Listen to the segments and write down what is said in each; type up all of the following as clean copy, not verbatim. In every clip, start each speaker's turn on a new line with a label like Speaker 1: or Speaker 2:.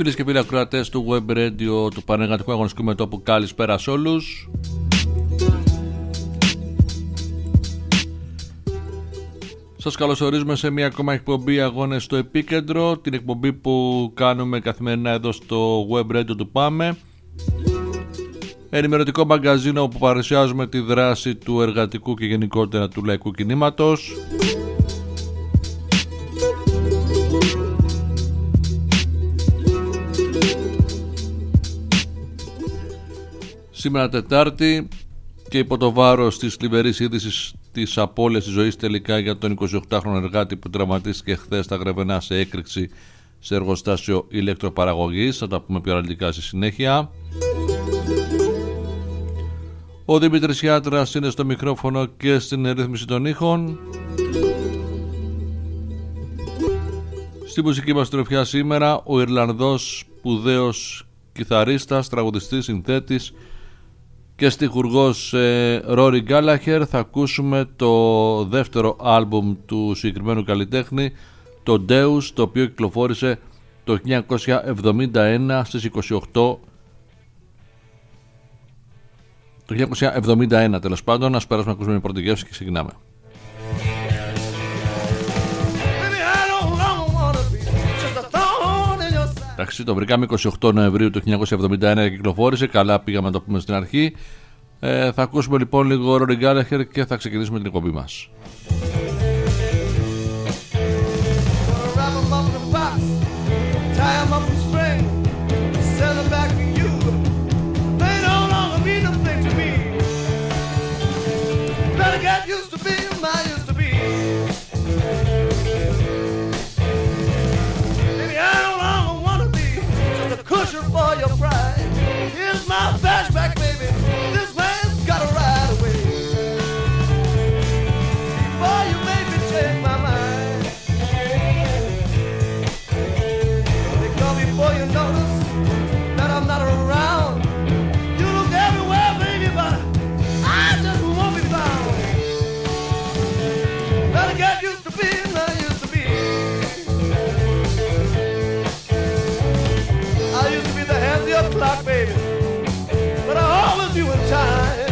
Speaker 1: Φίλες και φίλοι ακροατές του Web Radio του Πανεργατικού Αγωνιστικού Μετώπου, καλησπέρα σε όλους. Σας καλωσορίζουμε σε μια ακόμα εκπομπή Αγώνες στο Επίκεντρο, την εκπομπή που κάνουμε καθημερινά εδώ στο Web Radio του ΠΑΜΕ, ενημερωτικό μαγκαζίνο που παρουσιάζουμε τη δράση του εργατικού και γενικότερα του λαϊκού κινήματος. Σήμερα Τετάρτη και υπό το βάρος της θλιβερής είδησης της απώλειας της ζωής τελικά για τον 28χρονο εργάτη που τραυματίστηκε χθες στα Γρεβενά σε έκρηξη σε εργοστάσιο ηλεκτροπαραγωγής, θα τα πούμε πιο αναλυτικά στη συνέχεια. Ο Δημήτρης Ιάτρας είναι στο μικρόφωνο και στην ρύθμιση των ήχων. Στη μουσική μας τροφιά σήμερα ο Ιρλανδός σπουδαίος κιθαρίστας, τραγουδιστής, συνθέτης και στιχουργός Rory Gallagher. Θα ακούσουμε το δεύτερο άλμπουμ του συγκεκριμένου καλλιτέχνη, το Deus, το οποίο κυκλοφόρησε το 1971 στις 28. Το 1971 τέλος πάντων. Ας περάσουμε να ακούσουμε μια πρώτη γεύση και ξεκινάμε. Εντάξει, το βρήκαμε 28 Νοεμβρίου του 1971 και κυκλοφόρησε. Καλά πήγαμε να το πούμε στην αρχή. Θα ακούσουμε λοιπόν λίγο Rory Gallagher και θα ξεκινήσουμε την εκπομπή μας.
Speaker 2: For your pride, here's my flashback, baby. This man's got to ride away. Before you made me change my mind, because before you notice that I'm not around, you look everywhere, baby, but I just won't be found. Better get used to being I used to be. Your clock, baby, but I always do in time.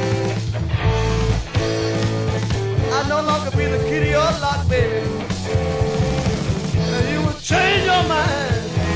Speaker 2: I no longer be the key to your lock, baby, and you would change your mind.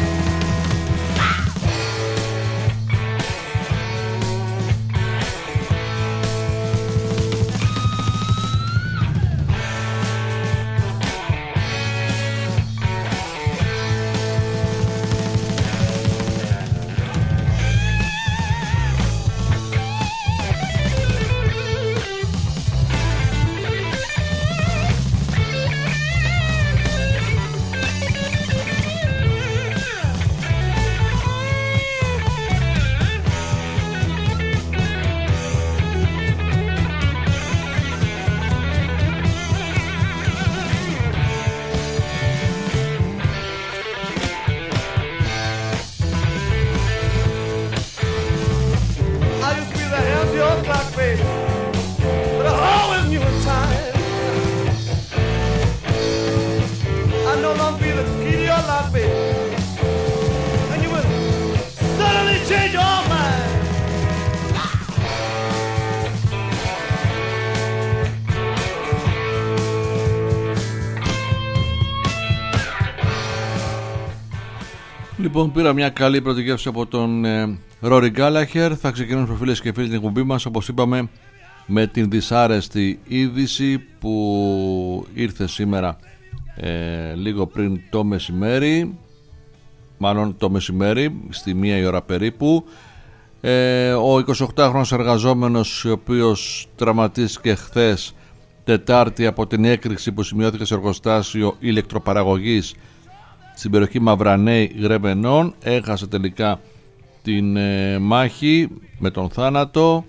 Speaker 1: Λοιπόν, πήρα μια καλή πρώτη γεύση από τον Rory Gallagher. Θα ξεκινήσουμε, φίλες και φίλοι, την εκπομπή μας, όπως είπαμε, με την δυσάρεστη είδηση που ήρθε σήμερα λίγο πριν το μεσημέρι, μάλλον το μεσημέρι στη 1 η ώρα περίπου. Ο 28χρονος εργαζόμενος, ο οποίος τραυματίστηκε χθες Τετάρτη από την έκρηξη που σημειώθηκε σε εργοστάσιο ηλεκτροπαραγωγής στην περιοχή Μαυρανέη Γρεβενών, έχασε τελικά την μάχη με τον θάνατο.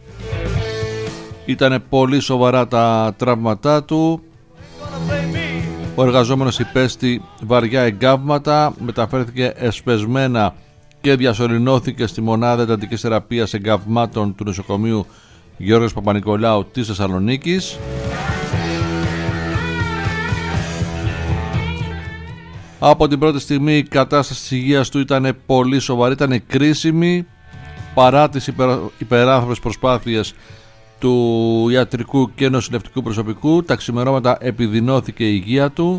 Speaker 1: Ήταν πολύ σοβαρά τα τραύματά του. Ο εργαζόμενος υπέστη βαριά εγκάβματα, μεταφέρθηκε εσπεσμένα και διασωληνώθηκε στη μονάδα εντατικής θεραπείας εγκαυμάτων του νοσοκομείου Γιώργος Παπα-Νικολάου της Θεσσαλονίκης. Από την πρώτη στιγμή η κατάσταση της υγείας του ήταν πολύ σοβαρή, ήταν κρίσιμη. Παρά τις υπεράνθρωπες προσπάθειες του ιατρικού και νοσηλευτικού προσωπικού, τα ξημερώματα επιδεινώθηκε η υγεία του.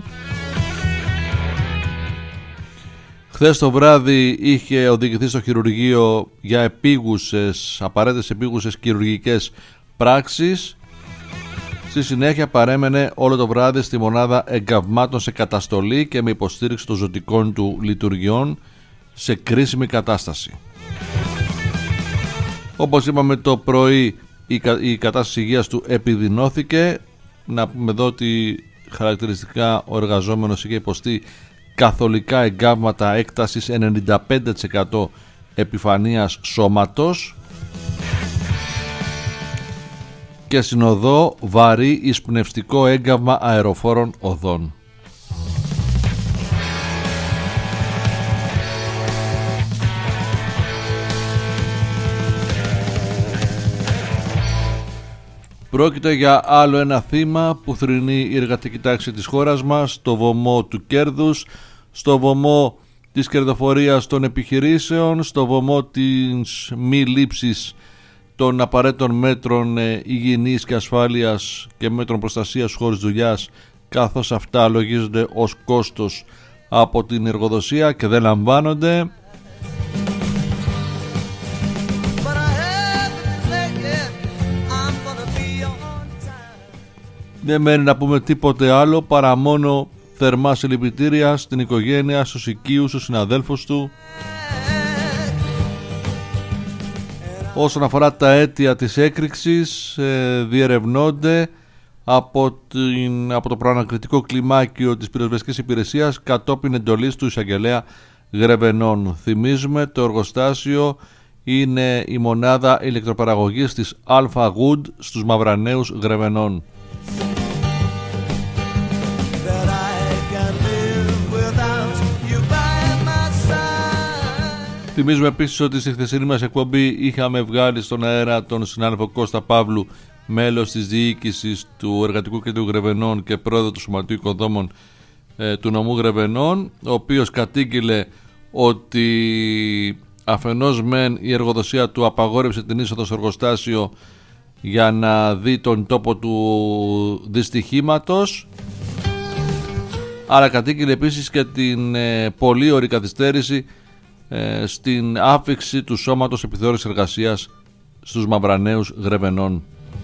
Speaker 1: Χθες το βράδυ είχε οδηγηθεί στο χειρουργείο για απαραίτητες επίγουσες χειρουργικές πράξεις. Στη συνέχεια παρέμενε όλο το βράδυ στη μονάδα εγκαυμάτων σε καταστολή και με υποστήριξη των ζωτικών του λειτουργιών σε κρίσιμη κατάσταση. Όπως είπαμε το πρωί, η κατάσταση υγείας του επιδεινώθηκε. Να πούμε εδώ ότι χαρακτηριστικά ο εργαζόμενος είχε υποστεί καθολικά εγκάβματα έκτασης 95% επιφανείας σώματος και συνοδό βαρύ εισπνευστικό έγκαυμα αεροφόρων οδών. Πρόκειται για άλλο ένα θύμα που θρηνεί η εργατική τάξη της χώρας μας, στο βωμό του κέρδους, στο βωμό της κερδοφορίας των επιχειρήσεων, στο βωμό της μη λήψης των απαραίτητων μέτρων υγιεινής και ασφάλειας και μέτρων προστασίας χώρης δουλειάς, καθώς αυτά λογίζονται ως κόστος από την εργοδοσία και δεν λαμβάνονται. Δεν μένει να πούμε τίποτε άλλο παρά μόνο θερμά συλληπιτήρια στην οικογένεια, στους οικείους, στους συναδέλφους του. Όσον αφορά τα αίτια της έκρηξης, διερευνώνται από το προανακριτικό κλιμάκιο της πυροσβεστικής υπηρεσίας κατόπιν εντολής του εισαγγελέα Γρεβενών. Θυμίζουμε, το εργοστάσιο είναι η μονάδα ηλεκτροπαραγωγής της Alpha Wood στους Μαυραναίους Γρεβενών. Θυμίζουμε επίσης ότι στη χθεσινή μας εκπομπή είχαμε βγάλει στον αέρα τον συνάδελφο Κώστα Παύλου, μέλος της διοίκησης του Εργατικού Κέντρου Γρεβενών και πρόεδρο του Σωματείου Οικοδόμων του νομού Γρεβενών, ο οποίος κατήγγειλε ότι αφενός μεν η εργοδοσία του απαγόρευσε την είσοδο στο εργοστάσιο για να δει τον τόπο του δυστυχήματος, αλλά κατήγγειλε επίσης και την πολύ ωρή καθυστέρηση στην άφιξη του σώματος επιθεώρησης εργασίας στους Μαυραναίους Γρεβενών.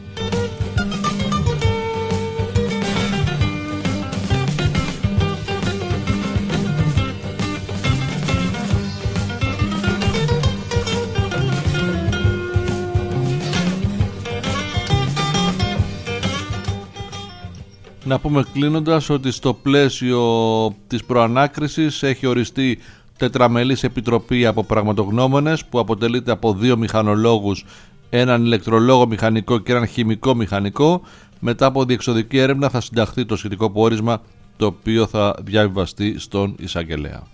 Speaker 1: Να πούμε κλείνοντας ότι στο πλαίσιο της προανάκρισης έχει οριστεί τετραμελής επιτροπή από πραγματογνώμονες που αποτελείται από 2 μηχανολόγους, έναν ηλεκτρολόγο μηχανικό και έναν χημικό μηχανικό. Μετά από διεξοδική έρευνα θα συνταχθεί το σχετικό πόρισμα, το οποίο θα διαβιβαστεί στον εισαγγελέα.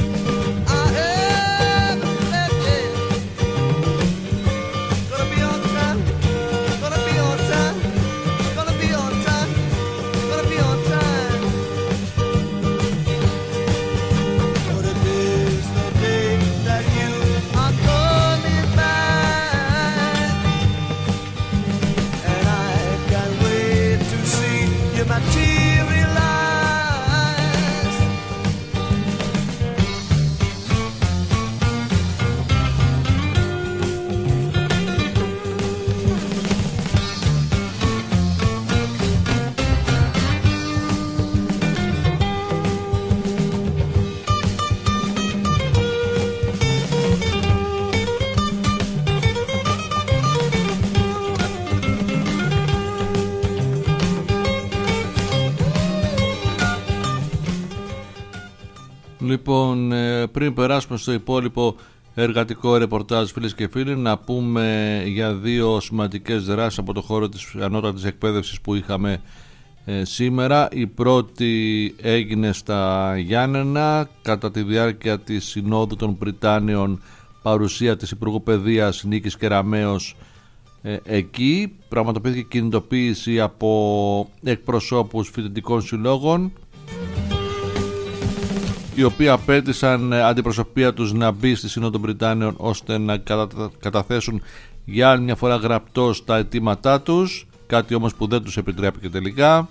Speaker 2: Gonna be on
Speaker 1: Λοιπόν, πριν περάσουμε στο υπόλοιπο εργατικό ρεπορτάζ, φίλες και φίλοι, να πούμε για δύο σημαντικές δράσεις από το χώρο της ανώτατης εκπαίδευσης που είχαμε σήμερα. Η πρώτη έγινε στα Γιάννενα κατά τη διάρκεια της Συνόδου των Πριτάνιων, παρουσία της Υπουργού Παιδείας Νίκης Κεραμέως εκεί. Πραγματοποιήθηκε κινητοποίηση από εκπροσώπους φοιτητικών συλλόγων, οι οποίοι απέτησαν αντιπροσωπεία τους να μπει στη Σύνοδο των Πριτάνιων ώστε να καταθέσουν για άλλη μια φορά γραπτώς τα αιτήματά τους, κάτι όμως που δεν τους επιτρέπηκε τελικά.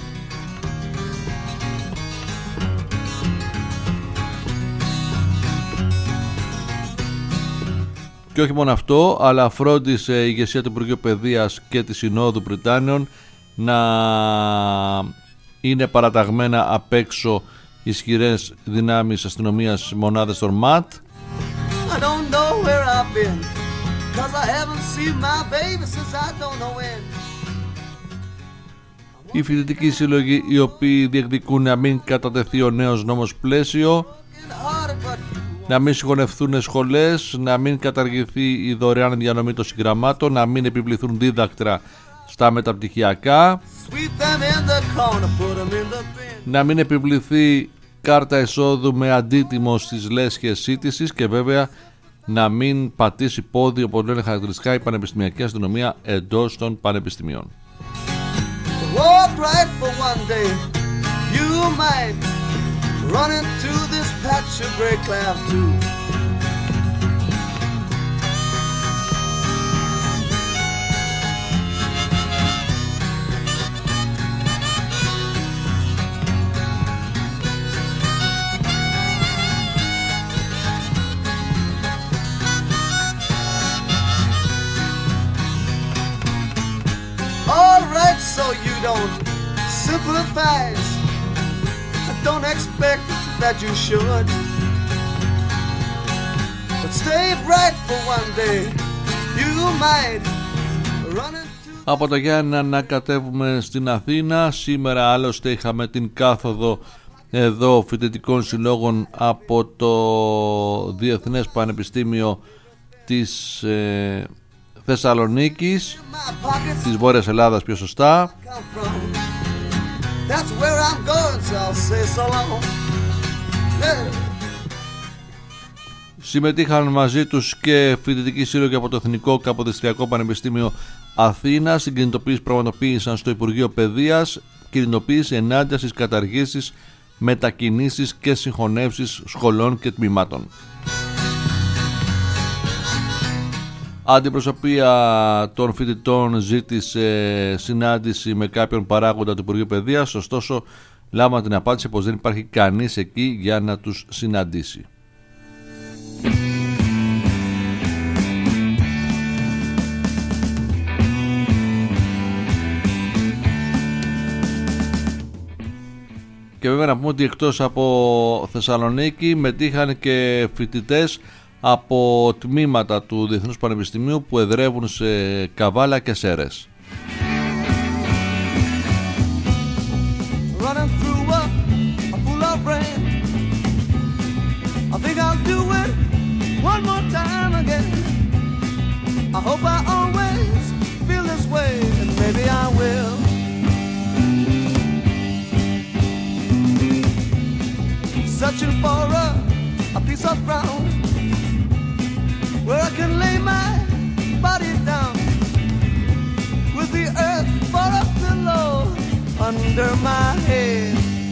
Speaker 1: Και όχι μόνο αυτό, αλλά φρόντισε η ηγεσία του Υπουργείου Παιδείας και της Συνόδου Πριτάνιων να είναι παραταγμένα απ' έξω ισχυρές δυνάμεις αστυνομίας, μονάδες των ΜΑΤ. Οι φοιτητικοί σύλλογοι, οι οποίοι διεκδικούν να μην κατατεθεί ο νέος νόμος πλαίσιο, να μην συγχωνευτούν σχολές, να μην καταργηθεί η δωρεάν διανομή των συγγραμμάτων, να μην επιβληθούν δίδακτρα στα μεταπτυχιακά, να μην επιβληθεί κάρτα εισόδου με αντίτιμο στις λέσχες σύντησης και βέβαια να μην πατήσει πόδι, όπως λένε χαρακτηριστικά, η πανεπιστημιακή αστυνομία εντός των πανεπιστημίων.
Speaker 2: Run into this patch of gray cloud too. All right, so you don't sympathize. Don't expect that you should, but stay bright for one day. You might run into...
Speaker 1: Από τα Γιάννενα να κατέβουμε στην Αθήνα. Σήμερα άλλωστε είχαμε την κάθοδο εδώ φοιτητικών συλλόγων από το Διεθνές Πανεπιστήμιο της Θεσσαλονίκης, της Βόρειας Ελλάδας πιο σωστά. That's where I'm going, so I'll say so long. Yeah. Συμμετείχαν μαζί τους και φοιτητικοί σύλλογοι από το Εθνικό Καποδιστριακό Πανεπιστήμιο Αθήνας. Στην κινητοποίηση πραγματοποίησαν στο Υπουργείο Παιδείας κινητοποίηση ενάντια στις καταργήσεις, μετακινήσεις και συγχωνεύσεις σχολών και τμήματων. Αντιπροσωπεία των φοιτητών ζήτησε συνάντηση με κάποιον παράγοντα του Υπουργείου Παιδείας, ωστόσο λάβαμε την απάντηση πως δεν υπάρχει κανείς εκεί για να τους συναντήσει. Και βέβαια να πούμε ότι εκτός από Θεσσαλονίκη μετήχαν και φοιτητές από τμήματα του Διεθνούς Πανεπιστημίου που εδρεύουν σε Καβάλα και Σέρρες.
Speaker 2: Searching for a piece of ground where I can lay my body down with the earth for a pillow under my head.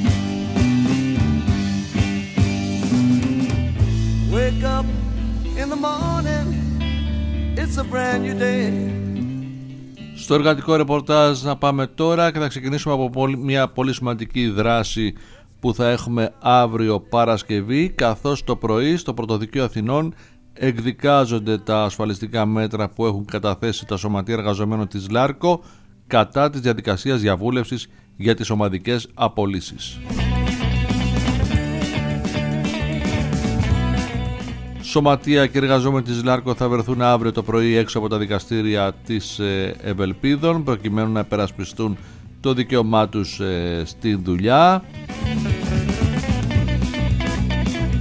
Speaker 2: Wake up in the morning, it's a brand new day.
Speaker 1: Στο εργατικό ρεπορτάζ να πάμε τώρα και θα ξεκινήσουμε από μια πολύ σημαντική δράση που θα έχουμε αύριο Παρασκευή, καθώς το πρωί στο Πρωτοδικείο Αθηνών εκδικάζονται τα ασφαλιστικά μέτρα που έχουν καταθέσει τα σωματεία εργαζομένων της ΛΑΡΚΟ κατά της διαδικασίας διαβούλευσης για τις ομαδικές απολύσεις. Σωματεία και εργαζόμενοι της ΛΑΡΚΟ θα βρεθούν αύριο το πρωί έξω από τα δικαστήρια της Ευελπίδων προκειμένου να υπερασπιστούν το δικαίωμά τους στην δουλειά.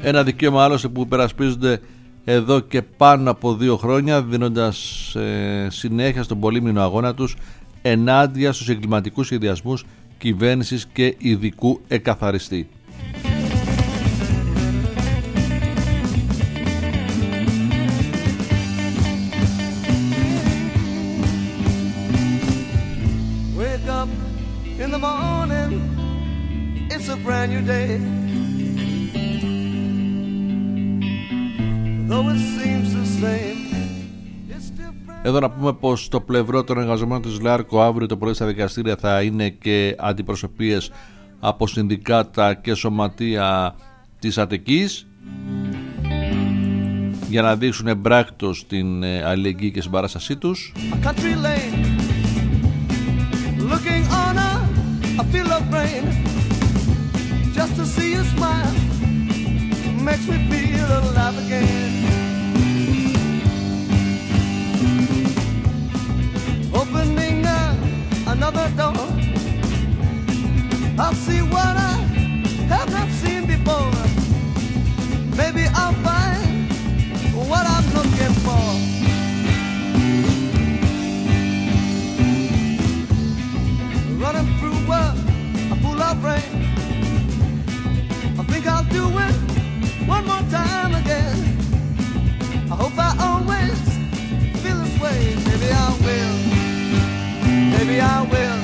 Speaker 1: Ένα δικαίωμα άλλωστε που υπερασπίζονται εδώ και πάνω από 2 χρόνια, δίνοντας συνέχεια στον πολύμηνο αγώνα τους ενάντια στους εγκληματικούς σχεδιασμούς κυβέρνησης και ειδικού εκαθαριστή.
Speaker 2: Wake up in the morning, it's a brand new day. Though it seems the same.
Speaker 1: Εδώ να πούμε πως στο πλευρό των εργαζομένων της ΛΑΡΚΟ αύριο το πρωί στα δικαστήρια θα είναι και αντιπροσωπείες από συνδικάτα και σωματεία της Αττικής για να δείξουν εμπράκτος την αλληλεγγύη και συμπαράστασή τους.
Speaker 2: Opening another door, I'll see what I have not seen before. Maybe I'll find what I'm looking for. Running through a pool of rain, I think I'll do it one more time again. I hope I always feel this way. Maybe I will. Maybe I will.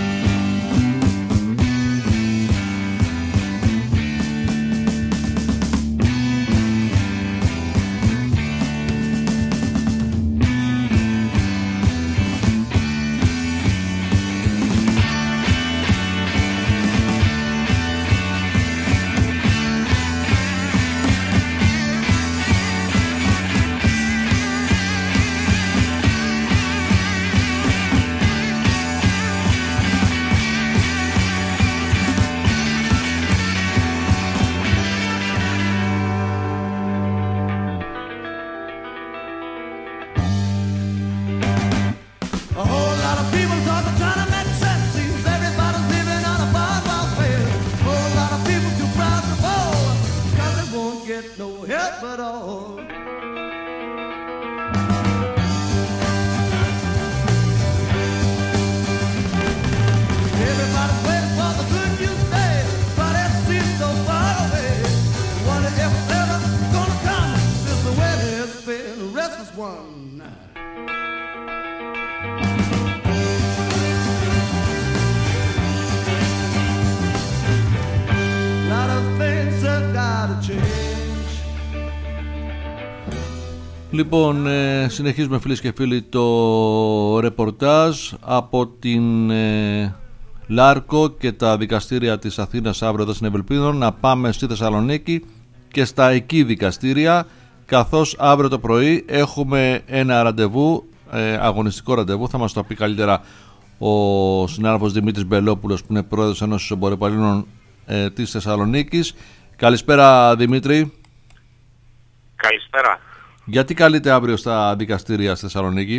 Speaker 1: Λοιπόν, συνεχίζουμε φίλες και φίλοι το ρεπορτάζ από την ΛΑΡΚΟ και τα δικαστήρια της Αθήνας αύριο εδώ στην Ευελπίδων. Να πάμε στη Θεσσαλονίκη και στα εκεί δικαστήρια, καθώς αύριο το πρωί έχουμε ένα ραντεβού, αγωνιστικό ραντεβού. Θα μας το πει καλύτερα ο συνάδελφος Δημήτρης Μπελόπουλος, που είναι πρόεδρος Ένωσης Εμποροπαλλήλων της Θεσσαλονίκης. Καλησπέρα Δημήτρη.
Speaker 3: Καλησπέρα.
Speaker 1: Γιατί καλείτε αύριο στα δικαστήρια στη Θεσσαλονίκη?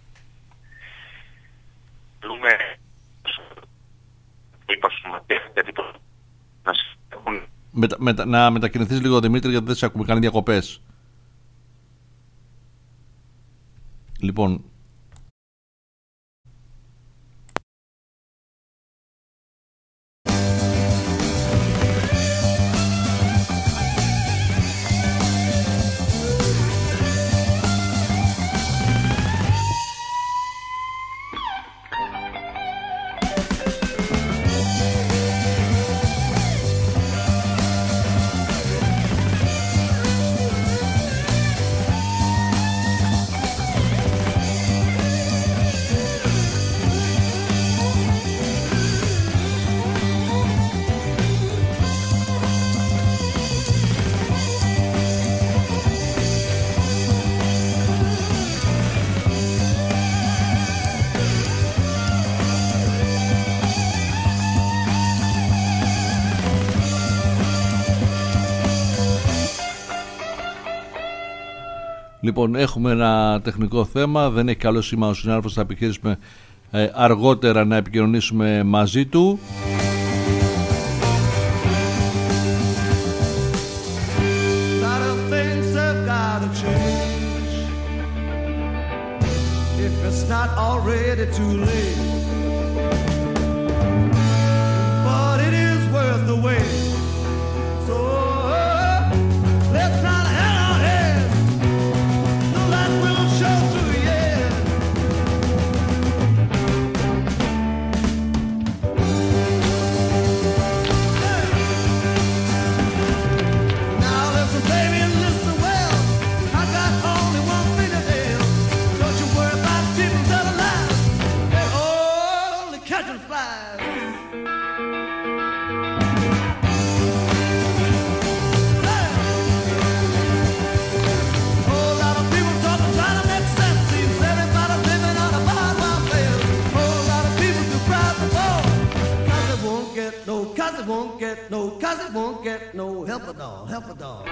Speaker 1: Να μετακινηθείς λίγο Δημήτρη, γιατί δεν σε ακούμε, κάνει διακοπές. Λοιπόν, Λοιπόν, έχουμε ένα τεχνικό θέμα, δεν έχει καλό σήμα ο συνάδελφος, θα επιχειρήσουμε αργότερα να επικοινωνήσουμε μαζί του.
Speaker 2: not already too late. But it is worth the wait. So let's not hang our heads. The light will show through, yeah. Now listen, baby, listen well. I got only one thing to tell. Don't you worry about people telling lies. They're only catching flies. Whole lot of people talking, trying to make sense. Seems everybody's living on a wild, wild west. Whole lot of people do cry for more. 'Cause it won't get no, 'cause it won't get no, 'cause it won't get no help at all, help at all.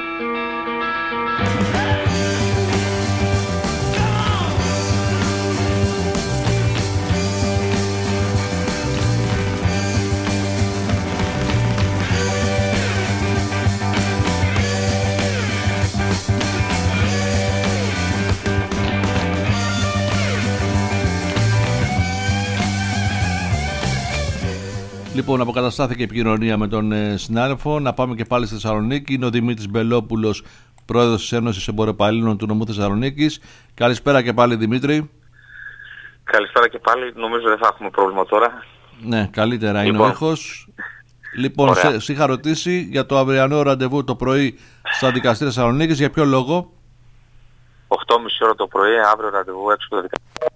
Speaker 1: Λοιπόν, αποκαταστάθηκε η επικοινωνία με τον συνάδελφο. Να πάμε και πάλι στη Θεσσαλονίκη. Είναι ο Δημήτρης Μπελόπουλος, πρόεδρος της Ένωσης Εμποροπαλλήλων του νομού Θεσσαλονίκης. Καλησπέρα και πάλι, Δημήτρη.
Speaker 3: Καλησπέρα και πάλι. Νομίζω δεν θα έχουμε πρόβλημα τώρα.
Speaker 1: Ναι, καλύτερα είναι ο ήχος. Λοιπόν, σε είχα ρωτήσει για το αυριανό ραντεβού το πρωί στα δικαστήρια Θεσσαλονίκης. Για ποιο λόγο?
Speaker 3: 8.30 ώρα το πρωί, αύριο ραντεβού έξω από το δικαστήριο.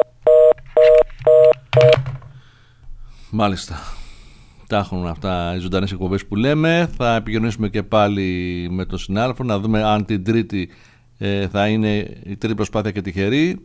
Speaker 1: Μάλιστα. Τα έχουν αυτά οι ζωντανές εκπομπές που λέμε. Θα επικοινωνήσουμε και πάλι με τον συνάδελφο να δούμε αν την Τρίτη θα είναι η τρίτη προσπάθεια και τυχερή.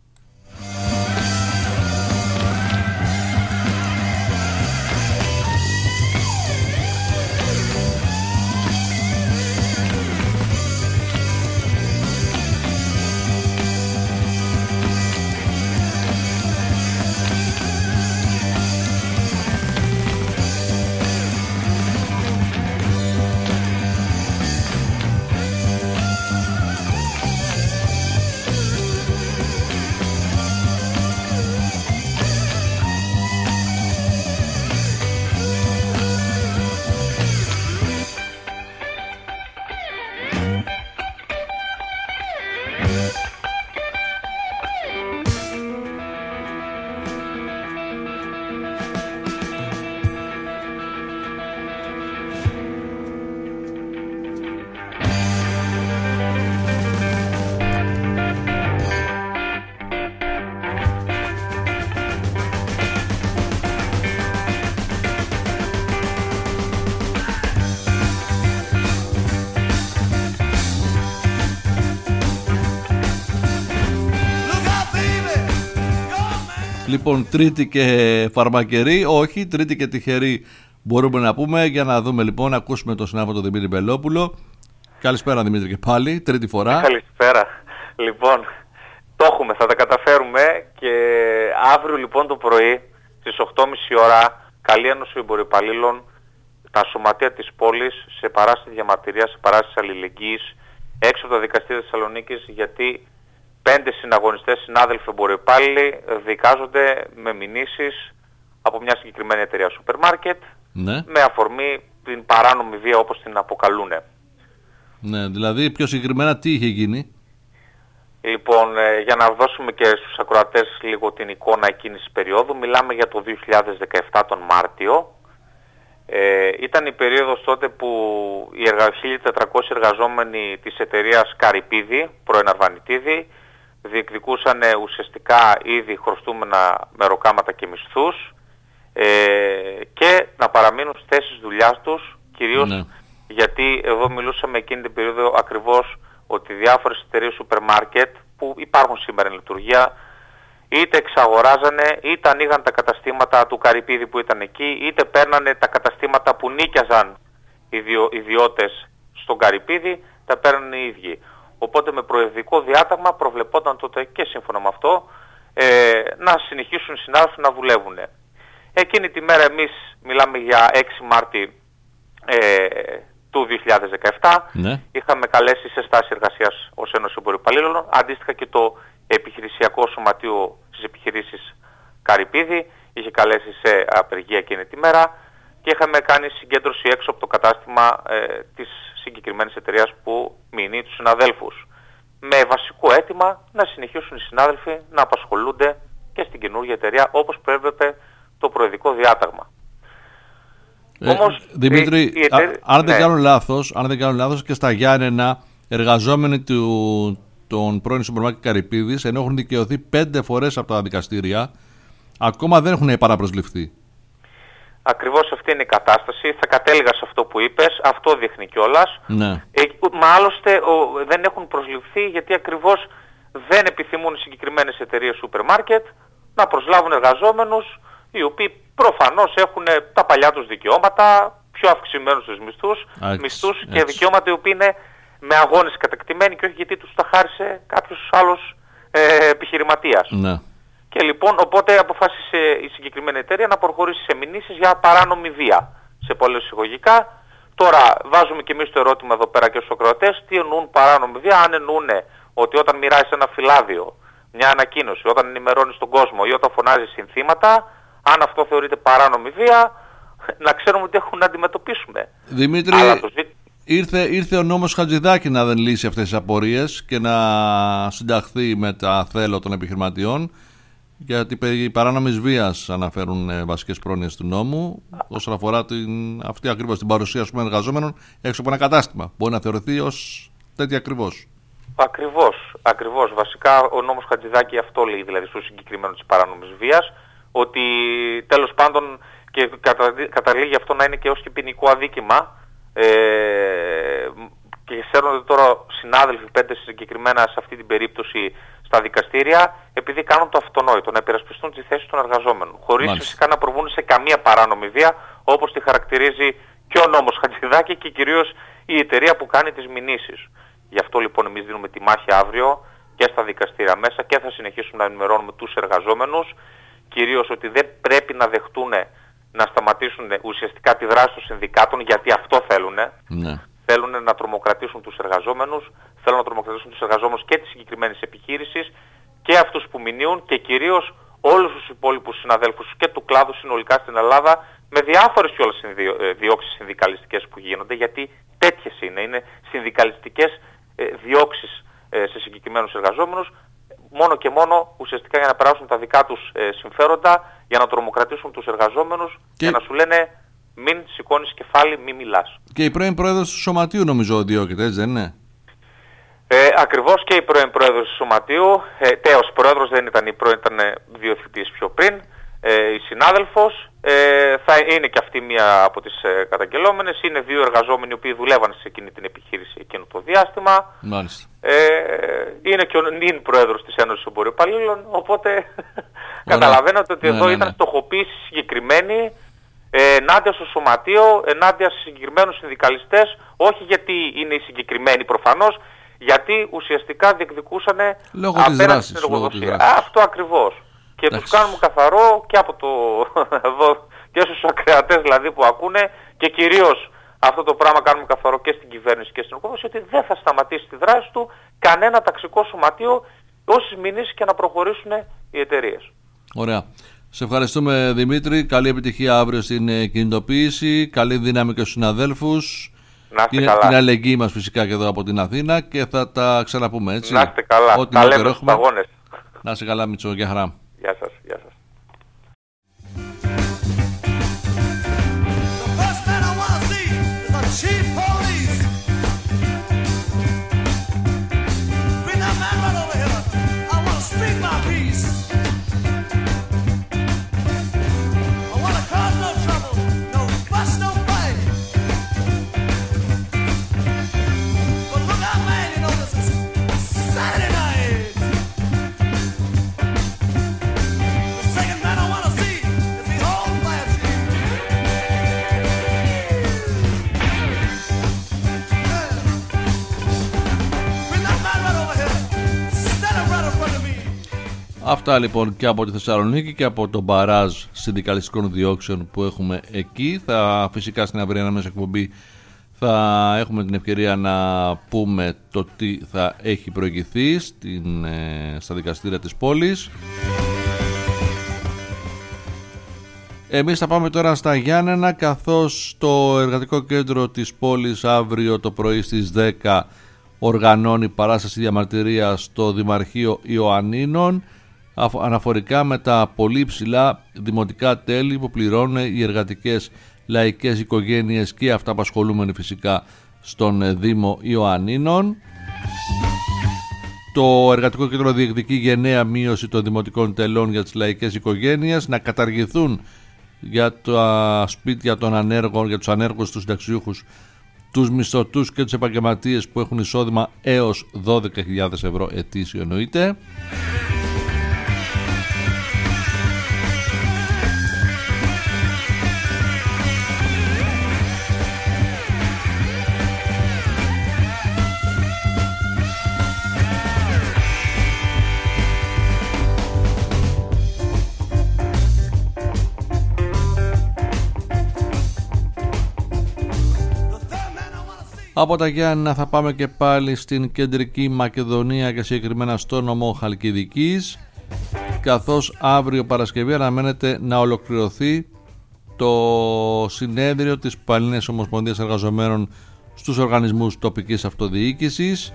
Speaker 1: Λοιπόν, Τρίτη και φαρμακερή, όχι, Τρίτη και τυχερή μπορούμε να πούμε. Για να δούμε λοιπόν, να ακούσουμε τον συνάδελφο τον Δημήτρη Μπελόπουλο. Καλησπέρα, Δημήτρη, και πάλι, τρίτη φορά.
Speaker 3: Καλησπέρα. Λοιπόν, το έχουμε, θα τα καταφέρουμε. Και αύριο λοιπόν το πρωί στις 8.30 ώρα, καλή Ένωση Εμποροπαλλήλων, τα σωματεία της πόλης σε παράσταση διαμαρτυρίας, σε παράσταση αλληλεγγύης, έξω από τα δικαστήρια της Θεσσαλονίκης, γιατί 5 συναγωνιστές συνάδελφοι εμποροπάλληλοι δικάζονται με μηνύσεις από μια συγκεκριμένη εταιρεία σούπερ μάρκετ,
Speaker 1: ναι,
Speaker 3: με αφορμή την παράνομη βία όπως την αποκαλούνε.
Speaker 1: Ναι, δηλαδή πιο συγκεκριμένα τι είχε γίνει?
Speaker 3: Λοιπόν, για να δώσουμε και στους ακροατές λίγο την εικόνα εκείνης της περίοδου, μιλάμε για το 2017 τον Μάρτιο. Ήταν η περίοδος τότε που οι 1.400 εργαζόμενοι της εταιρείας Καρυπίδη, πρώην Αρβανιτίδη, διεκδικούσαν ουσιαστικά ήδη χρωστούμενα μεροκάματα και μισθούς και να παραμείνουν στις θέσεις δουλειάς τους, κυρίως
Speaker 1: ναι, γιατί
Speaker 3: εδώ μιλούσαμε εκείνη την περίοδο ακριβώς ότι διάφορες εταιρείες σούπερ μάρκετ που υπάρχουν σήμερα εν λειτουργία είτε εξαγοράζανε, είτε ανοίγαν τα καταστήματα του Καρυπίδη που ήταν εκεί, είτε παίρνανε τα καταστήματα που νίκιαζαν ιδιώτες στον Καρυπίδη, τα παίρνανε οι ίδιοι. Οπότε με προεδρικό διάταγμα προβλεπόταν τότε και σύμφωνα με αυτό να συνεχίσουν οι συνάδελφοι να δουλεύουν. Εκείνη τη μέρα εμείς μιλάμε για 6 Μάρτη του 2017,
Speaker 1: ναι,
Speaker 3: είχαμε καλέσει σε στάση εργασίας ως Ένωση Εμποροπαλλήλων, αντίστοιχα και το επιχειρησιακό σωματείο Καρυπίδη, είχε καλέσει σε απεργία εκείνη τη μέρα και είχαμε κάνει συγκέντρωση έξω από το κατάστημα της συγκεκριμένης εταιρείας που μηνύει τους συναδέλφους. Με βασικό αίτημα να συνεχίσουν οι συνάδελφοι να απασχολούνται και στην καινούργια εταιρεία όπως προέβλεπε το προεδρικό διάταγμα.
Speaker 1: Όμως, Δημήτρη, αν δεν κάνω λάθος, και στα Γιάννενα εργαζόμενοι των πρώην σούπερ μάρκετ Καρυπίδης, ενώ έχουν δικαιωθεί 5 φορές από τα δικαστήρια, ακόμα δεν έχουν επαναπροσληφθεί.
Speaker 3: Ακριβώς αυτή είναι η κατάσταση. Θα κατέληγα σε αυτό που είπες, αυτό δείχνει κιόλας.
Speaker 1: Ναι.
Speaker 3: Μα άλλωστε δεν έχουν προσληφθεί γιατί ακριβώς δεν επιθυμούν οι συγκεκριμένες εταιρείες σούπερ μάρκετ να προσλάβουν εργαζόμενους οι οποίοι προφανώς έχουν τα παλιά τους δικαιώματα, πιο αυξημένους τους μισθούς και δικαιώματα οι οποίοι είναι με αγώνες κατεκτημένοι και όχι γιατί τους τα χάρισε κάποιος άλλος επιχειρηματίας.
Speaker 1: Ναι.
Speaker 3: Και λοιπόν οπότε αποφάσισε η συγκεκριμένη εταιρεία να προχωρήσει σε μηνύσεις για παράνομη βία σε πολλές εισαγωγικά. Τώρα βάζουμε και εμείς το ερώτημα εδώ πέρα και στους ακροατές, τι εννοούν παράνομη βία, αν εννοούν ότι όταν μοιράζει ένα φυλάδιο, μια ανακοίνωση, όταν ενημερώνει τον κόσμο ή όταν φωνάζει συνθήματα, αν αυτό θεωρείται παράνομη βία, να ξέρουμε ότι έχουν να αντιμετωπίσουμε.
Speaker 1: Δημήτρη, ήρθε ο νόμος Χατζηδάκη να δεν λύσει αυτές τις απορίες και να συνταχθεί με τα θέλω των επιχειρηματιών, γιατί οι παράνομες βίας αναφέρουν βασικές πρόνοιες του νόμου όσον αφορά αυτή ακριβώς την παρουσία εργαζόμενων έξω από ένα κατάστημα. Μπορεί να θεωρηθεί ως τέτοια ακριβώς. Ακριβώς. Βασικά ο νόμος Χατζηδάκη αυτό λέει, δηλαδή στο συγκεκριμένο της παράνομης βίας, ότι τέλος πάντων και καταλήγει αυτό να είναι και ως και ποινικό αδίκημα. Και ξέρουν τώρα συνάδελφοι 5 συγκεκριμένα σε αυτή την περίπτωση στα δικαστήρια, επειδή κάνουν το αυτονόητο, να υπερασπιστούν τη θέση των εργαζόμενων, χωρίς φυσικά να προβούν σε καμία παράνομη βία, όπως τη χαρακτηρίζει και ο νόμος Χατζηδάκη και κυρίως η εταιρεία που κάνει τις μηνύσεις. Γι' αυτό λοιπόν εμείς δίνουμε τη μάχη αύριο και στα δικαστήρια μέσα και θα συνεχίσουμε να ενημερώνουμε τους εργαζόμενους, κυρίως ότι δεν πρέπει να δεχτούν να σταματήσουν ουσιαστικά τη δράση των συνδικάτων, γιατί αυτό θέλουν. Ναι.
Speaker 3: Θέλουν να τρομοκρατήσουν τους εργαζόμενους, θέλουν να τρομοκρατήσουν τους εργαζόμενους και της συγκεκριμένης επιχείρησης και αυτούς που μηνύουν και κυρίως όλους τους υπόλοιπους συναδέλφους και του κλάδου συνολικά στην Ελλάδα, με διάφορες κιόλας διώξεις συνδικαλιστικές που γίνονται, γιατί τέτοιες είναι συνδικαλιστικές διώξεις σε συγκεκριμένους εργαζόμενους, μόνο και μόνο ουσιαστικά για να περάσουν τα δικά τους συμφέροντα, για να τρομοκρατήσουν τους εργαζόμενους και να σου λένε μην σηκώνεις κεφάλι, μην μιλάς.
Speaker 1: Και η πρώην πρόεδρος του Σωματείου νομίζω διώκεται, έτσι δεν είναι?
Speaker 3: Ακριβώς, και η πρώην πρόεδρος του Σωματείου, τέος πρόεδρος δεν ήταν, η πρώην ήταν διευθυντής πιο πριν, η συνάδελφος, θα είναι και αυτή μία από τις καταγγελόμενες. Είναι 2 εργαζόμενοι οι οποίοι δουλεύαν σε εκείνη την επιχείρηση εκείνο το διάστημα.
Speaker 1: Μάλιστα.
Speaker 3: Είναι και ο νυν πρόεδρος της Ένωσης Εμπορίου Υπαλλήλων, οπότε καταλαβαίνετε ότι εδώ ήταν στοχοποίηση συγκεκριμένη ενάντια στο Σωματείο, ενάντια σε συγκεκριμένους συνδικαλιστές, όχι γιατί είναι οι συγκεκριμένοι προφανώς, γιατί ουσιαστικά διεκδικούσαν απέναντι στην εργοδοσία. Αυτό ακριβώς. Και τους κάνουμε καθαρό και από εδώ και στους ακροατές δηλαδή που ακούνε, και κυρίως αυτό το πράγμα κάνουμε καθαρό και στην κυβέρνηση και στην εργοδοσία, ότι δεν θα σταματήσει τη δράση του κανένα ταξικό σωματείο όσες μηνύσεις και να προχωρήσουν οι εταιρείες.
Speaker 1: Ωραία. Σε ευχαριστούμε Δημήτρη, καλή επιτυχία αύριο στην κινητοποίηση, καλή δύναμη και στους συναδέλφους.
Speaker 3: Να είστε καλά.
Speaker 1: Την αλληλεγγύη μας φυσικά και εδώ από την Αθήνα και θα τα ξαναπούμε, έτσι.
Speaker 3: Να είστε καλά.
Speaker 1: Ό,τι
Speaker 3: τα λέμε στους αγώνες.
Speaker 1: Να είστε καλά Μητσό, για χαρά.
Speaker 3: Γεια σας, γεια σας.
Speaker 1: Αυτά λοιπόν και από τη Θεσσαλονίκη και από το μπαράζ συνδικαλιστικών διώξεων που έχουμε εκεί. Φυσικά στην αυριανή μέσα εκπομπή θα έχουμε την ευκαιρία να πούμε το τι θα έχει προηγηθεί στα δικαστήρια της πόλης. Εμείς θα πάμε τώρα στα Γιάννενα, καθώς το εργατικό κέντρο της πόλης αύριο το πρωί στις 10 οργανώνει παράσταση διαμαρτυρίας στο Δημαρχείο Ιωαννίνων αναφορικά με τα πολύ ψηλά δημοτικά τέλη που πληρώνουν οι εργατικές λαϊκές οικογένειες και αυτά απασχολούμενοι φυσικά στον Δήμο Ιωαννίνων. Το εργατικό κέντρο διεκδικεί γενναία μείωση των δημοτικών τελών για τις λαϊκές οικογένειες, να καταργηθούν για τα σπίτια των ανέργων, για τους ανέργους, τους συνταξιούχους, τους μισθωτούς και τους επαγγελματίες που έχουν εισόδημα έως 12.000 ευρώ ετήσιο εννοείται. Από τα Γιάννηνα θα πάμε και πάλι στην Κεντρική Μακεδονία και συγκεκριμένα στο νομό Χαλκιδικής, καθώς αύριο Παρασκευή αναμένεται να ολοκληρωθεί το συνέδριο της Πανελλήνιας Ομοσπονδίας Εργαζομένων στους οργανισμούς τοπικής αυτοδιοίκησης,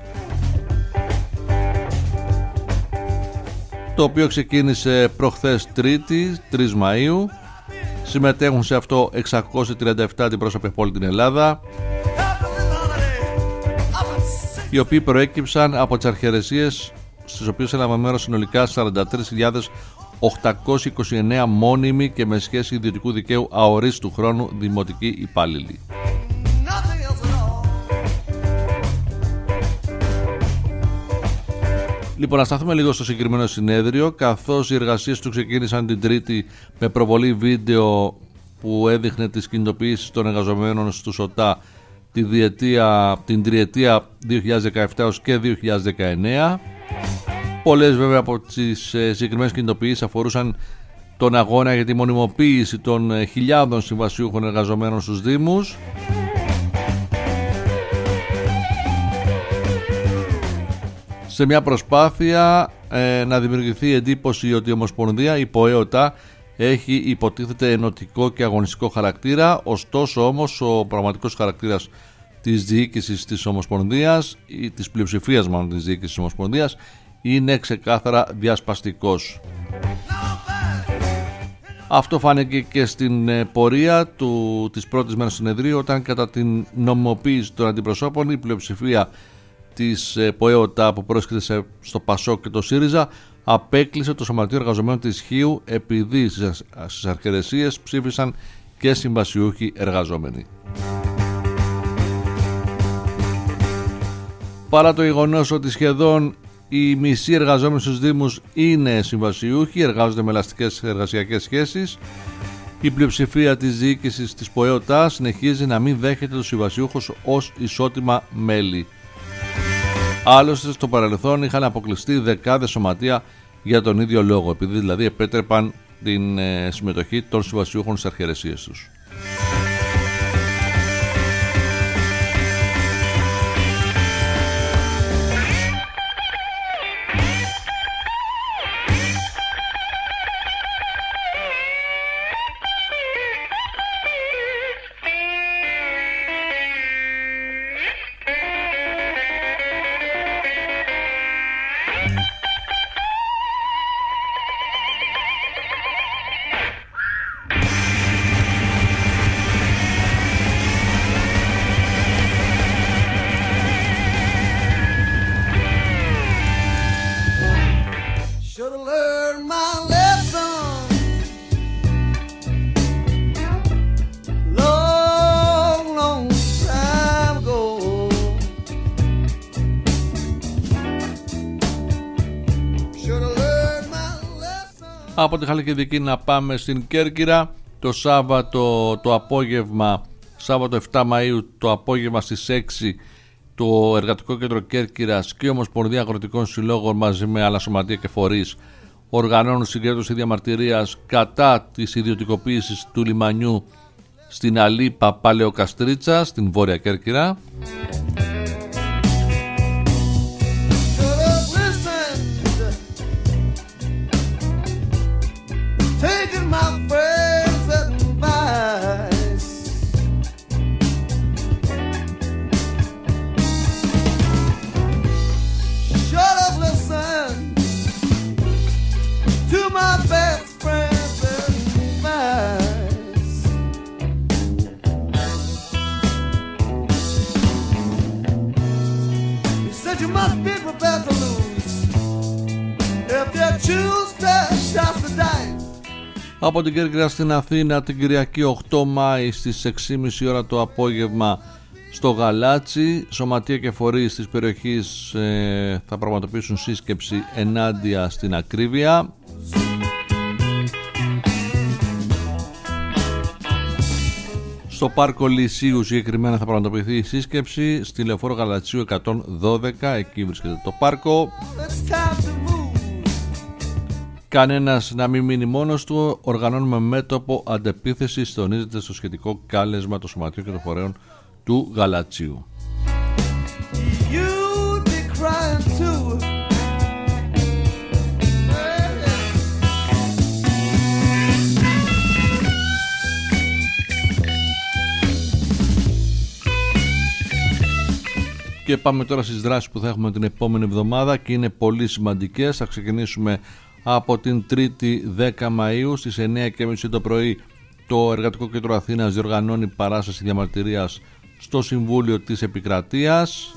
Speaker 1: το οποίο ξεκίνησε προχθές Τρίτη, 3 Μαΐου. Συμμετέχουν σε αυτό 637 αντιπρόσωποι από όλη την Ελλάδα, οι οποίοι προέκυψαν από τις αρχαιρεσίες στις οποίες έλαβαν μέρος συνολικά 43.829 μόνιμοι και με σχέση ιδιωτικού δικαίου αορίστου χρόνου δημοτικοί υπάλληλοι. Λοιπόν, να σταθούμε λίγο στο συγκεκριμένο συνέδριο, καθώς οι εργασίες του ξεκίνησαν την Τρίτη με προβολή βίντεο που έδειχνε τις κινητοποιήσεις των εργαζομένων στους ΟΤΑ την τριετία 2017 έως και 2019. Πολλές βέβαια από τις συγκεκριμένες κινητοποιήσεις αφορούσαν τον αγώνα για τη μονιμοποίηση των χιλιάδων συμβασιούχων εργαζομένων στους Δήμους. Σε μια προσπάθεια να δημιουργηθεί εντύπωση ότι η Ομοσπονδία, η ΠΟΕΟΤΑ, έχει υποτίθεται ενωτικό και αγωνιστικό χαρακτήρα, ωστόσο όμως ο πραγματικός χαρακτήρας της διοίκησης της Ομοσπονδίας ή της πλειοψηφίας μάλλον της διοίκησης της Ομοσπονδίας είναι ξεκάθαρα διασπαστικός. Αυτό φάνηκε και στην πορεία της πρώτης μέρας συνεδρίου, όταν κατά την νομιμοποίηση των αντιπροσώπων η πλειοψηφία της ΠΟΕΟΤΑ που πρόσκειται στο ΠΑΣΟΚ και το ΣΥΡΙΖΑ απέκλεισε το Σωματείο Εργαζομένων της Χίου επειδή στις αρχαιρεσίες ψήφισαν και συμβασιούχοι εργαζόμενοι. Παρά το γεγονός ότι σχεδόν οι μισοί εργαζόμενοι στους Δήμους είναι συμβασιούχοι, εργάζονται με ελαστικές εργασιακές σχέσεις, η πλειοψηφία της διοίκησης της ΠΟΕΟΤΑ συνεχίζει να μην δέχεται τους συμβασιούχους ως ισότιμα μέλη. Άλλωστε στο παρελθόν είχαν αποκλειστεί δεκάδες σωματεία για τον ίδιο λόγο, επειδή δηλαδή επέτρεπαν την συμμετοχή των συμβασιούχων στις αρχαιρεσίες τους. Από τη Χαλκιδική να πάμε στην Κέρκυρα. Το Σάββατο το απόγευμα, Σάββατο 7 Μαΐου το απόγευμα στις 6, το Εργατικό Κέντρο Κέρκυρας και η Ομοσπονδία Αγροτικών Συλλόγων μαζί με άλλα σωματεία και φορείς οργανώνουν συγκέντρωση διαμαρτυρίας κατά της ιδιωτικοποίησης του λιμανιού στην Αλίπα Παλαιοκαστρίτσα στην Βόρεια Κέρκυρα.
Speaker 2: But you must be prepared to lose if you choose to toss the dice.
Speaker 1: Από την Κέρκυρα στην Αθήνα την Κυριακή 8 Μάη στις 6.30 ώρα το απόγευμα στο Γαλάτσι, σωματεία και φορείς της περιοχής θα πραγματοποιήσουν σύσκεψη ενάντια στην ακρίβεια. Στο πάρκο Λυσίου συγκεκριμένα θα πραγματοποιηθεί η σύσκεψη στη Λεωφόρο Γαλατσίου 112, εκεί βρίσκεται το πάρκο. Κανένας να μην μείνει μόνος του, οργανώνουμε μέτωπο αντεπίθεση, τονίζεται στο σχετικό κάλεσμα των σωματείων και των φορέων του Γαλατσίου. Και πάμε τώρα στις δράσεις που θα έχουμε την επόμενη εβδομάδα και είναι πολύ σημαντικές. Θα ξεκινήσουμε από την 3η 10 Μαΐου στις 9.30 το πρωί. Το Εργατικό Κέντρο Αθήνας διοργανώνει παράσταση διαμαρτυρίας στο Συμβούλιο της Επικρατείας,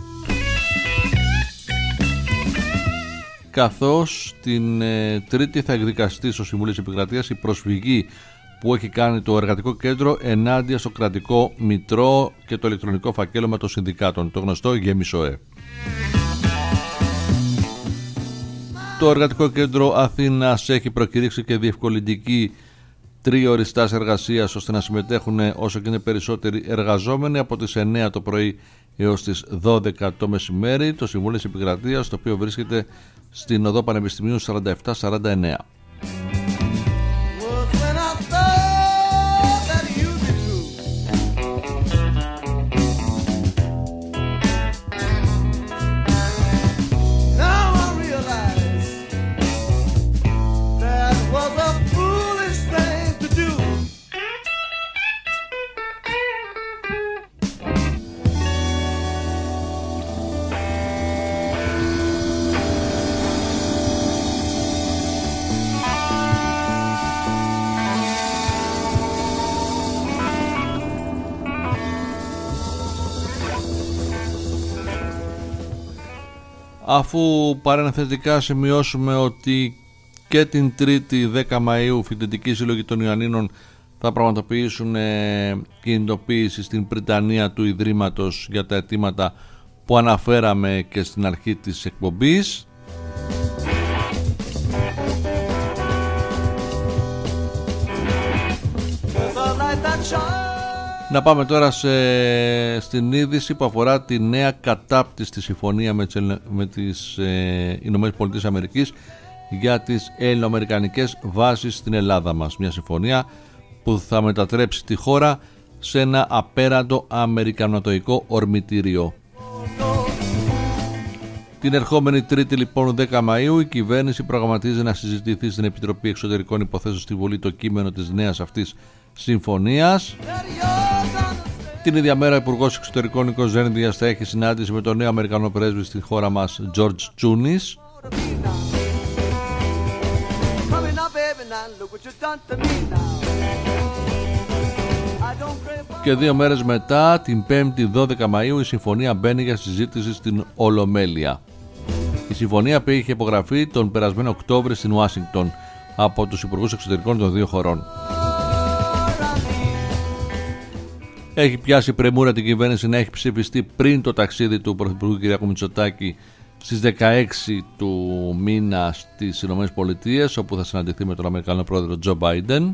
Speaker 1: καθώς την Τρίτη θα εκδικαστεί στο Συμβούλιο της Επικρατείας η προσφυγή που έχει κάνει το Εργατικό Κέντρο ενάντια στο κρατικό μητρό και το ηλεκτρονικό φακέλωμα των συνδικάτων, το γνωστό Γεμισοέ. Το Εργατικό Κέντρο Αθήνας έχει προκηρύξει και διευκολυντική τρίωρη στάση εργασίας ώστε να συμμετέχουν όσο και είναι περισσότεροι εργαζόμενοι από τις 9 το πρωί έως τις 12 το μεσημέρι. Το Συμβούλιο της Επικρατείας, το οποίο βρίσκεται στην Οδό Πανεπιστημίου 4749. Αφού παρενθετικά σημειώσουμε ότι και την 3η 10 Μαΐου φοιτητικοί σύλλογοι των Ιωαννίνων θα πραγματοποιήσουν κινητοποίηση στην Πριτανία του Ιδρύματος για τα αιτήματα που αναφέραμε και στην αρχή της εκπομπής. Να πάμε τώρα στην είδηση που αφορά τη νέα κατάπτυστη συμφωνία με τις Ηνωμένες Πολιτείες Αμερικής για τις ελληνοαμερικανικές βάσεις στην Ελλάδα μας. Μια συμφωνία που θα μετατρέψει τη χώρα σε ένα απέραντο αμερικανοτοϊκό ορμητήριο. Την ερχόμενη Τρίτη λοιπόν 10 Μαΐου η κυβέρνηση προγραμματίζει να συζητηθεί στην Επιτροπή Εξωτερικών Υποθέσεων στη Βουλή το κείμενο της νέας αυτής συμφωνίας. Την ίδια μέρα ο Υπουργός Εξωτερικών Νίκος Δένδιας θα έχει συνάντηση με τον νέο Αμερικανό πρέσβη στη χώρα μας George Τσούνις. Και 2 μέρες μετά, την 5η 12 Μαΐου, η συμφωνία μπαίνει για συζήτηση στην Ολομέλεια. Η συμφωνία που είχε υπογραφεί τον περασμένο Οκτώβριο στην Ουάσιγκτον από τους Υπουργούς Εξωτερικών των δύο χωρών. Έχει πιάσει πρεμούρα την κυβέρνηση να έχει ψηφιστεί πριν το ταξίδι του Πρωθυπουργού κ. Μητσοτάκη στις 16 του μήνα στις ΗΠΑ, όπου θα συναντηθεί με τον Αμερικανό πρόεδρο Τζο Μπάιντεν.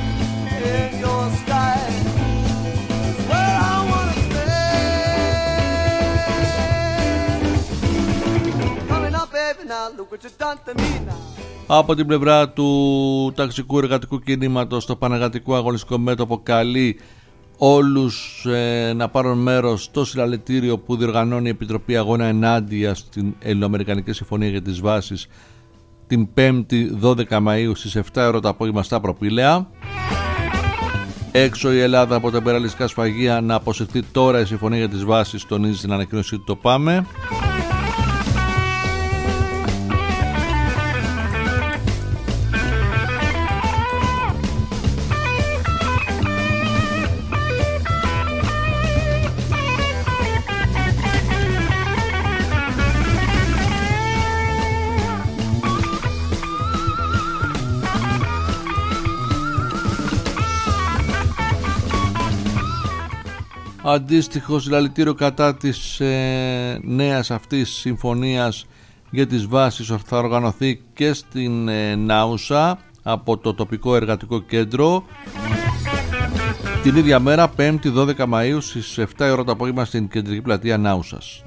Speaker 1: Από την πλευρά του ταξικού εργατικού κινήματος, το Πανεργατικό Αγωνιστικό Μέτωπο καλεί όλους να πάρουν μέρος στο συλλαλητήριο που διοργανώνει η Επιτροπή Αγώνα ενάντια στην Ελληνοαμερικανική Συμφωνία για τις Βάσεις την 5η 12 Μαΐου στις 7 ώρα το απόγευμα στα Προπήλαια. Έξω η Ελλάδα από τα υπεραλιστικά σφαγεία να αποσυρθεί τώρα η Συμφωνία για τις Βάσεις, τονίζει στην ανακοίνωση του το ΠΑΜΕ. Αντίστοιχο συλλαλητήριο κατά της νέας αυτής συμφωνίας για τις βάσεις θα οργανωθεί και στην Νάουσα από το τοπικό εργατικό κέντρο την ίδια μέρα, 5η 12 Μαΐου στις 7 ώρα το απόγευμα στην κεντρική πλατεία Νάουσας.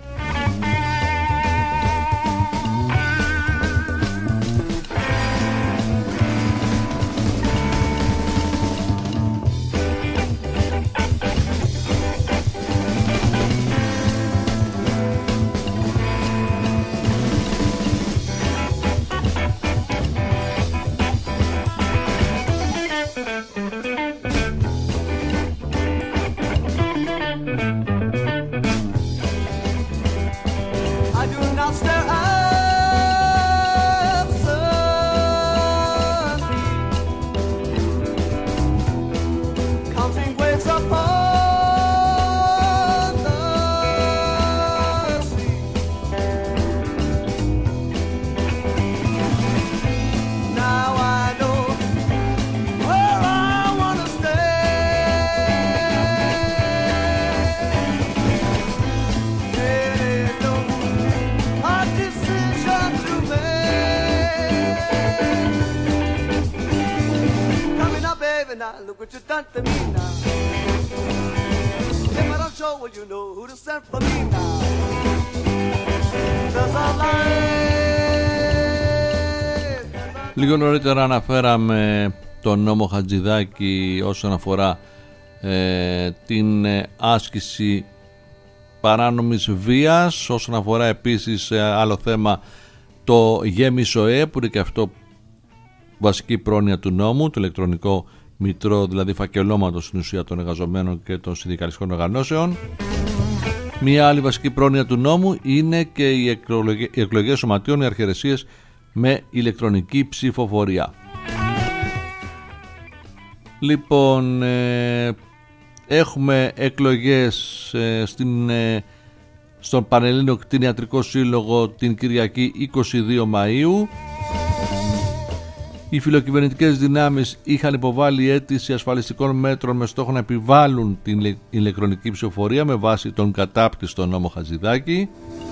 Speaker 1: Λίγο νωρίτερα αναφέραμε τον νόμο Χατζηδάκη όσον αφορά την άσκηση παράνομης βίας, όσον αφορά επίσης άλλο θέμα το γέμισοε που είναι και αυτό βασική πρόνοια του νόμου, το ηλεκτρονικό μητρό, δηλαδή φακελώματο στην ουσία των εργαζομένων και των συνδικαλιστικών οργανώσεων. Μία άλλη βασική πρόνοια του νόμου είναι και οι εκλογές σωματείων, οι αρχαιρεσίες με ηλεκτρονική ψηφοφορία. Λοιπόν, έχουμε εκλογές στον Πανελλήνιο Κτηνιατρικό Σύλλογο την Κυριακή 22 Μαΐου. Οι φιλοκυβερνητικές δυνάμεις είχαν υποβάλει αίτηση ασφαλιστικών μέτρων με στόχο να επιβάλλουν την ηλεκτρονική ψηφοφορία με βάση τον κατάπτυστο νόμο Χατζηδάκη.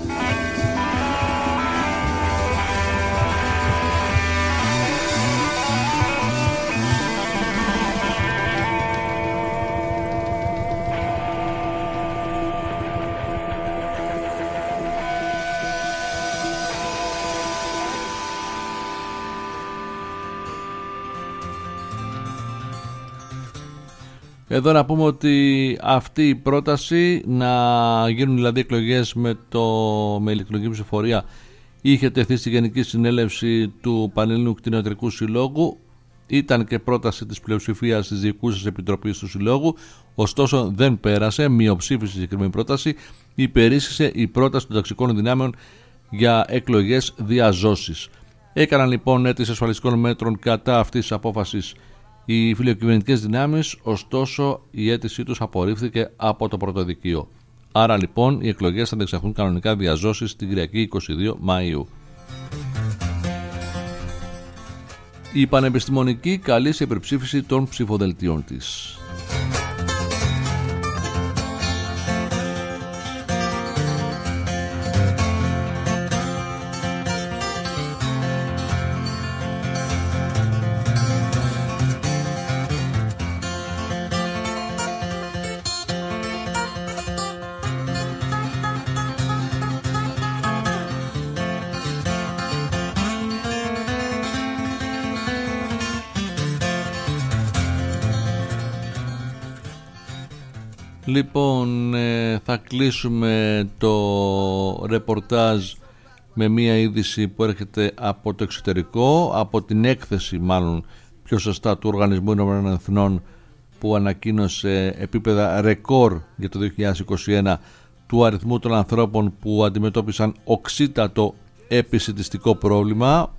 Speaker 1: Εδώ να πούμε ότι αυτή η πρόταση να γίνουν δηλαδή εκλογές με ηλεκτρονική ψηφοφορία είχε τεθεί στη Γενική Συνέλευση του Πανελλήνιου Κτηνιατρικού Συλλόγου. Ήταν και πρόταση της πλειοψηφίας της Διοικούσας Επιτροπής του Συλλόγου, ωστόσο δεν πέρασε, μειοψήφισε η συγκεκριμένη πρόταση, υπερίσχυσε η πρόταση των ταξικών δυνάμεων για εκλογές διαζώσεις. Έκαναν λοιπόν αίτηση ασφαλιστικών μέτρων κατά αυτής της απόφασης οι φιλοκυβερνητικές δυνάμεις, ωστόσο η αίτησή τους απορρίφθηκε από το πρωτοδικείο. Άρα λοιπόν οι εκλογές θα διεξαχθούν κανονικά διαζώσεις την Κυριακή 22 Μαΐου. Η Πανεπιστημονική καλεί σε υπερψήφιση των ψηφοδελτίων της. Λοιπόν, θα κλείσουμε το ρεπορτάζ με μία είδηση που έρχεται από το εξωτερικό, από την έκθεση μάλλον πιο σωστά του Οργανισμού Ηνωμένων Εθνών που ανακοίνωσε επίπεδα ρεκόρ για το 2021 του αριθμού των ανθρώπων που αντιμετώπισαν οξύτατο επισιτιστικό πρόβλημα.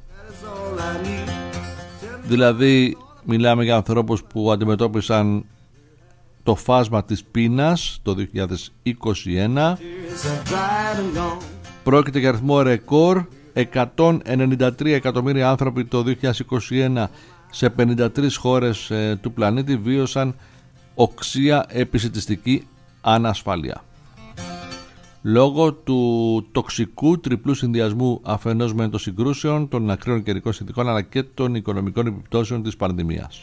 Speaker 1: Δηλαδή μιλάμε για ανθρώπους που αντιμετώπισαν το φάσμα της πείνας το 2021. Πρόκειται για αριθμό ρεκόρ. 193 εκατομμύρια άνθρωποι το 2021 σε 53 χώρες του πλανήτη βίωσαν οξεία επισιτιστική ανασφάλεια. Λόγω του τοξικού τριπλού συνδυασμού αφενός με των συγκρούσεων, των ακραίων καιρικών συνθηκών αλλά και των οικονομικών επιπτώσεων της πανδημίας.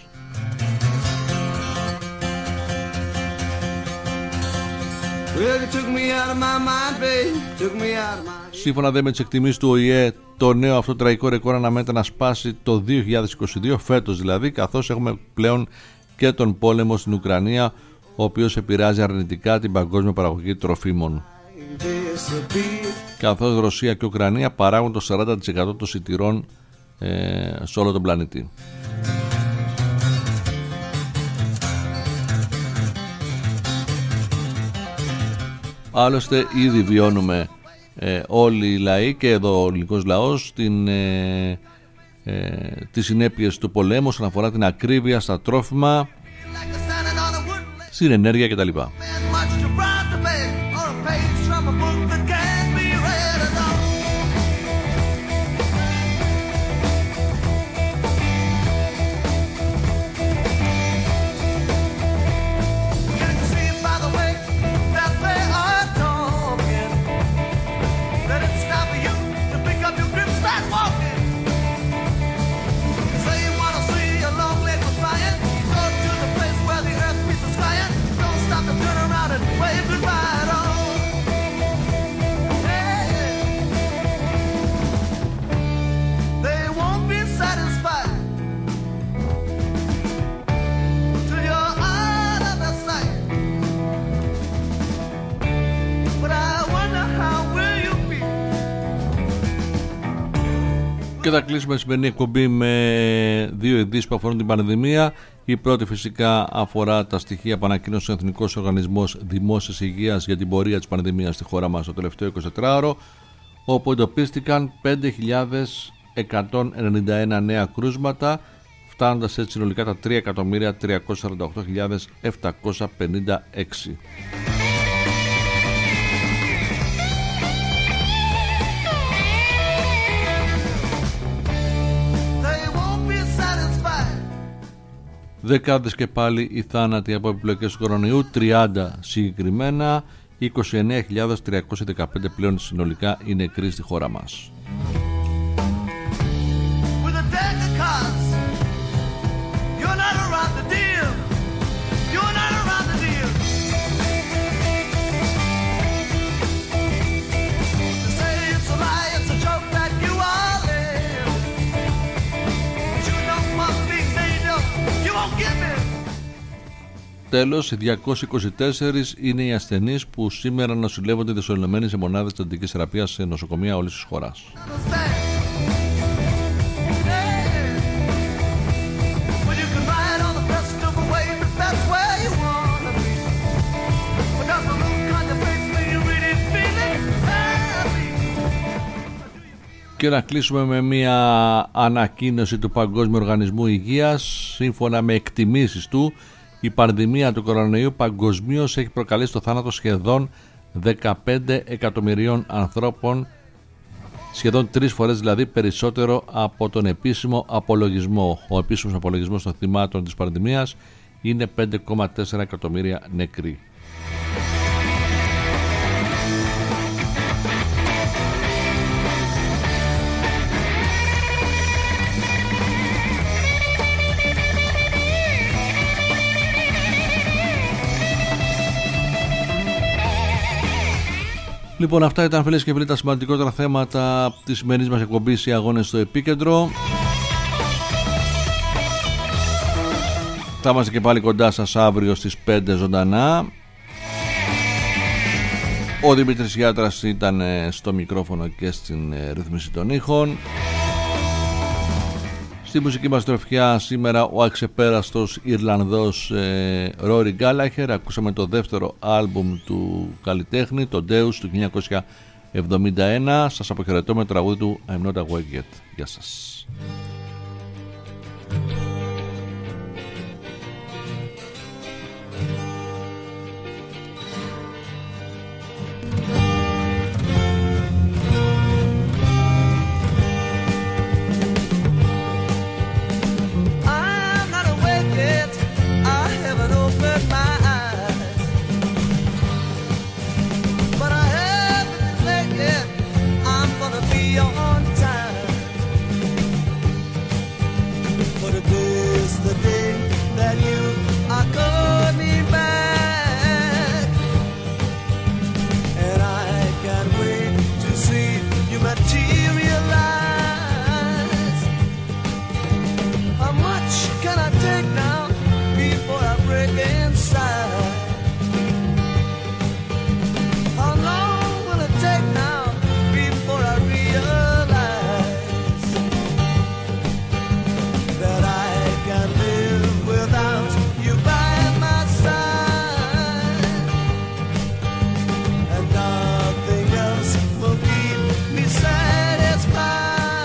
Speaker 1: Σύμφωνα με τις εκτιμήσεις του ΟΗΕ, το νέο αυτό τραγικό ρεκόρ αναμένεται να σπάσει το 2022, φέτος δηλαδή, καθώς έχουμε πλέον και τον πόλεμο στην Ουκρανία, ο οποίος επηρεάζει αρνητικά την παγκόσμια παραγωγή τροφίμων. Καθώς Ρωσία και Ουκρανία παράγουν το 40% των σιτηρών σε όλο τον πλανήτη. Άλλωστε ήδη βιώνουμε όλοι οι λαοί και εδώ ο ελληνικός λαός τις συνέπειες του πολέμου όσον αφορά την ακρίβεια στα τρόφιμα, στην ενέργεια κτλ. Και θα κλείσουμε τη σημερινή εκπομπή με δύο ειδήσεις που αφορούν την πανδημία. Η πρώτη φυσικά αφορά τα στοιχεία που ανακοίνωσε ο Εθνικός Οργανισμός Δημόσιας Υγείας για την πορεία της πανδημίας στη χώρα μας το τελευταίο 24ωρο, όπου εντοπίστηκαν 5.191 νέα κρούσματα, φτάνοντας έτσι συνολικά τα 3.348.756. Δεκάδες και πάλι οι θάνατοι από επιπλοκές του κορονοϊού, 30 συγκεκριμένα, 29.315 πλέον συνολικά οι νεκροί στη χώρα μας. Τέλος, οι 224 είναι οι ασθενείς που σήμερα νοσηλεύονται δεσολευμένοι σε μονάδες εντατικής θεραπείας σε νοσοκομεία όλης της χώρας. Και να κλείσουμε με μια ανακοίνωση του Παγκόσμιου Οργανισμού Υγείας. Σύμφωνα με εκτιμήσεις του, η πανδημία του κορονοϊού παγκοσμίως έχει προκαλέσει το θάνατο σχεδόν 15 εκατομμυρίων ανθρώπων, σχεδόν 3 φορές δηλαδή περισσότερο από τον επίσημο απολογισμό. Ο επίσημος απολογισμός των θυμάτων της πανδημίας είναι 5,4 εκατομμύρια νεκροί. Λοιπόν, αυτά ήταν, φίλες και φίλοι, τα σημαντικότερα θέματα της σημερινής μας εκπομπής, οι αγώνες στο επίκεντρο. Θα είμαστε και πάλι κοντά σας αύριο στις 5 ζωντανά. Ο Δημήτρης Γιάτρας ήταν στο μικρόφωνο και στην ρύθμιση των ήχων. Στη μουσική μας τροφιά σήμερα ο αξεπέραστος Ιρλανδός Rory Gallagher. Ακούσαμε το δεύτερο άλμπουμ του καλλιτέχνη, το Deus του 1971. Σας αποχαιρετώ με το τραγούδι του I'm Not Awake Yet. Γεια σας.
Speaker 2: materialize. How much can I take now before I break inside? How long will it take now before I realize that I can't live without you by my side, and nothing else will keep me satisfied.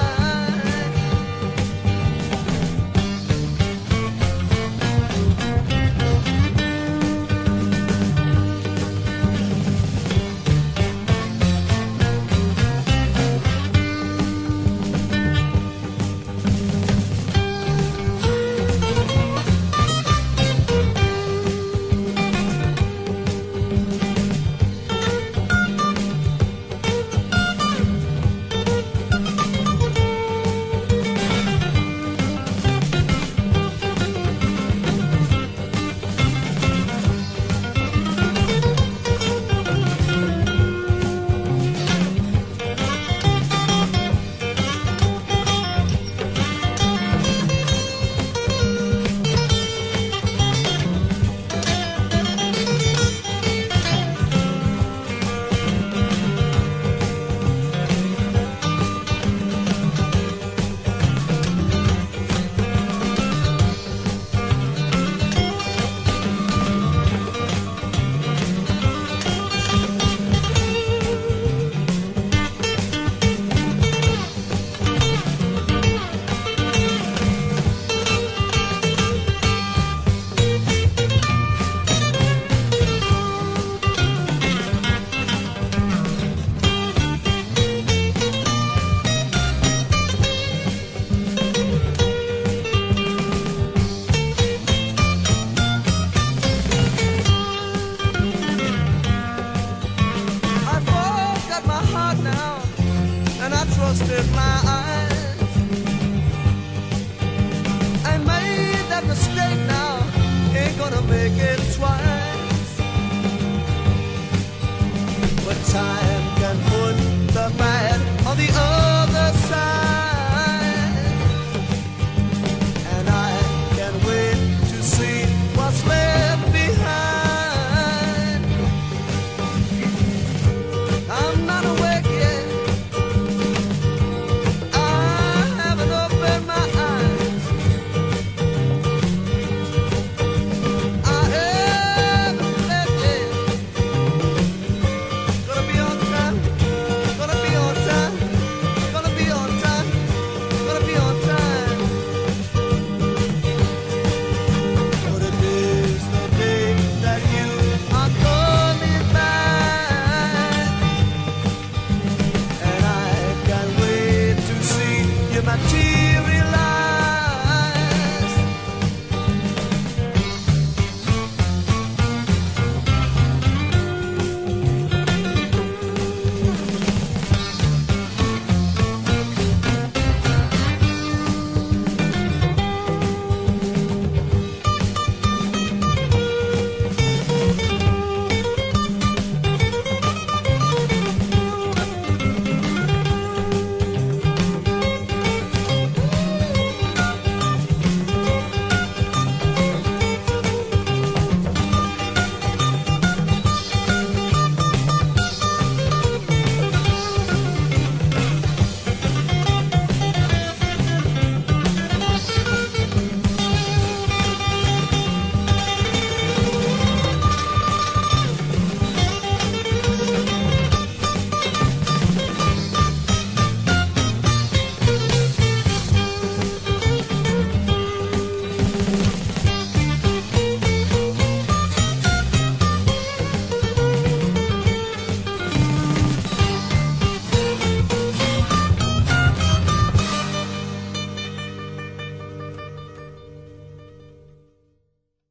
Speaker 2: Trusted my eyes. I made that mistake now, ain't gonna make it twice. But time